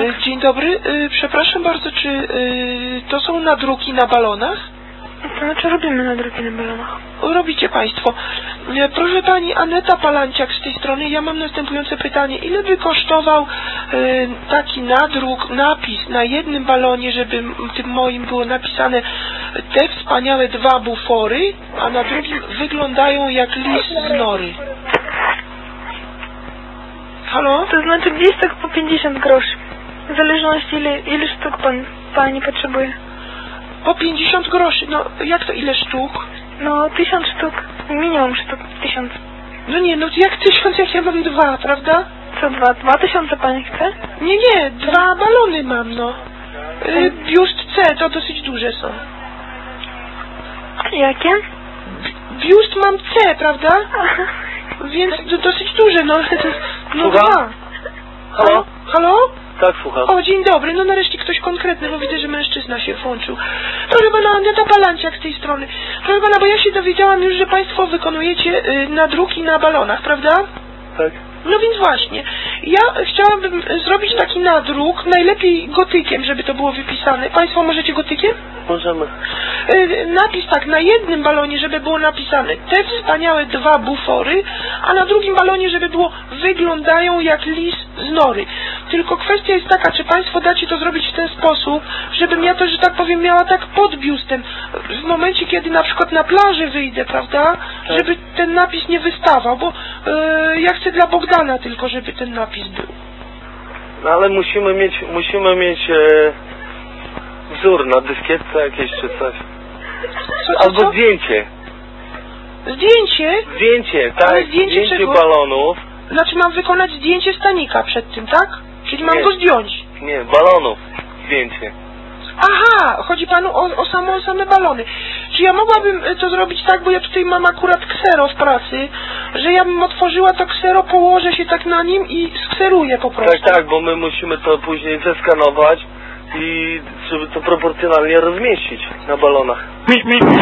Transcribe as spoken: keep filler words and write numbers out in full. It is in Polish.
E, dzień dobry, e, przepraszam bardzo, czy e, to są nadruki na balonach? To znaczy robimy nadruki na balonach. Robicie Państwo. E, proszę Pani, Aneta Palanciak z tej strony, ja mam następujące pytanie. Ile by kosztował e, taki nadruk, napis na jednym balonie, żeby tym moim było napisane te wspaniałe dwa bufory, a na drugim wyglądają jak list z nory? Halo? To znaczy gdzieś tak po pięćdziesiąt groszy. W zależności ile, ile sztuk pan, pani potrzebuje. Po pięćdziesiąt groszy. No jak to ile sztuk? No tysiąc sztuk. Minimum sztuk. Tysiąc. No nie, no jak tysiąc, jak ja mam dwa, prawda? Co dwa? Dwa tysiące pani chce? Nie, nie, dwa balony mam, no. Y, biust C, to dosyć duże są. Jakie? Biust mam C, prawda? Więc to dosyć duże, no. No Słucham? dwa. Halo? Halo? Tak, słucham. O, dzień dobry, no nareszcie ktoś konkretny, bo widzę, że mężczyzna się włączył. Proszę pana, Aneta Palanciak z tej strony. Proszę pana, bo ja się dowiedziałam już, że państwo wykonujecie y, nadruki na balonach, prawda? Tak. No więc właśnie, ja chciałabym zrobić taki nadruk, najlepiej gotykiem, żeby to było wypisane. Państwo możecie gotykiem? Możemy. Yy, napis tak, na jednym balonie, żeby było napisane te wspaniałe dwa bufory, a na drugim balonie, żeby było wyglądają jak list z nory. Tylko kwestia jest taka, czy Państwo dacie to zrobić w ten sposób, żebym ja to, że tak powiem, miała tak pod biustem. W momencie, kiedy na przykład na plaży wyjdę, prawda, tak. Żeby ten napis nie wystawał, bo yy, ja chcę dla Bogdana tylko, żeby ten napis był. No ale musimy mieć, musimy mieć e, wzór na dyskietce jakieś czy coś. Co, co, Albo co? zdjęcie. Zdjęcie? Zdjęcie, tak. Ale zdjęcie Zdjęcie czego? balonów. Znaczy mam wykonać zdjęcie stanika przed tym, tak? Czyli mam Nie. go zdjąć. Nie, balonów. Zdjęcie. Aha, chodzi panu o, o, samo, o same balony. Czy ja mogłabym to zrobić tak, bo ja tutaj mam akurat ksero w pracy, że ja bym otworzyła to ksero, położę się tak na nim i skseruję po prostu. Tak, tak, bo my musimy to później zeskanować i żeby to proporcjonalnie rozmieścić na balonach.